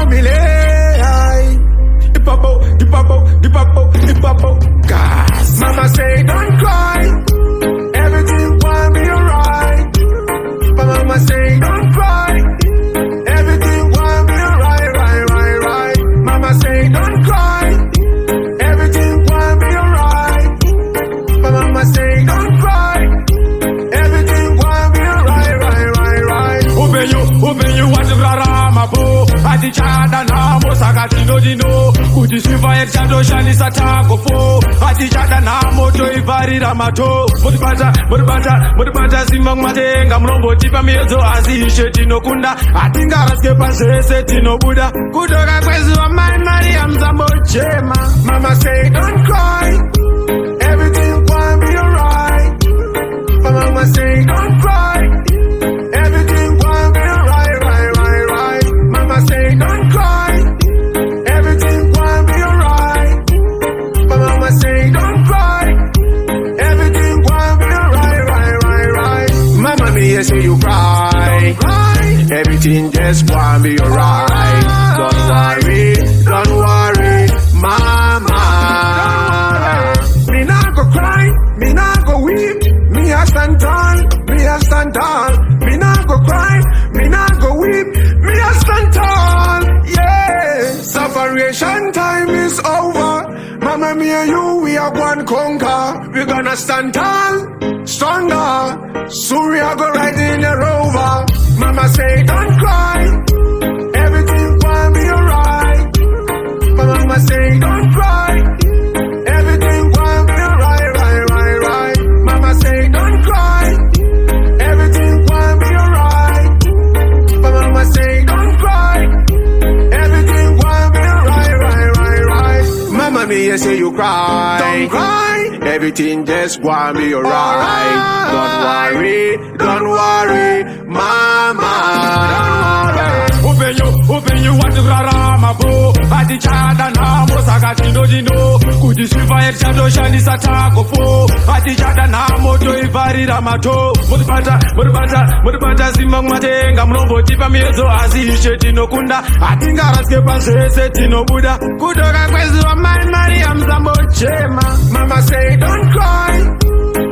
family. Gas. Mama say don't cry, everything will be alright. But mama say don't cry, everything will be alright, right. Mama say don't cry, everything will be alright. But mama say don't cry, everything will be alright, right. Open you want to rama bo. Ati chada na mo sakati no dino. Kuti siva e chado shani satako fo. Ati chada na mo to ivari ramato. Mudibata simang matenga mlombo tipa miezo azishe tino kunda. Ati ngaraske pasese tino buda. Kudoka kwezu wa Maria mzambo chema. Mama say don't cry, everything will be alright. But mama say don't cry, everything will be alright, right. Mama say don't cry, everything will be alright. But mama say don't cry, everything will be alright, right. Mama me say you cry, everything just will be alright. Don't worry, mama. Me not go cry, me not go weep. Me a stand tall. Me not go cry, me not go weep. Me a stand tall, yeah. Separation time is over. Mama, me and you, we are one conquer. We gonna stand tall, stronger. Soon we are go ride in a rover. Mama say don't cry, everything will be alright. But mama say don't cry, everything will be alright, right. Mama say don't cry, everything will be alright. But mama say don't cry, everything will be alright, right. Mama me say you cry, don't cry, everything just will be alright. Don't worry, mama. Open you want to rama bro. Ati chada na mo sakati no dino. Kuti siva e chado shani satako fo. Ati chada na mo to ivari ramato. Mudibata simang matenga mlombo tipa miezo azishe tino kunda. Ati ngaraske pasese tino buda. Kudoka kwezu wa Maria mzambo chema. Mama say don't cry,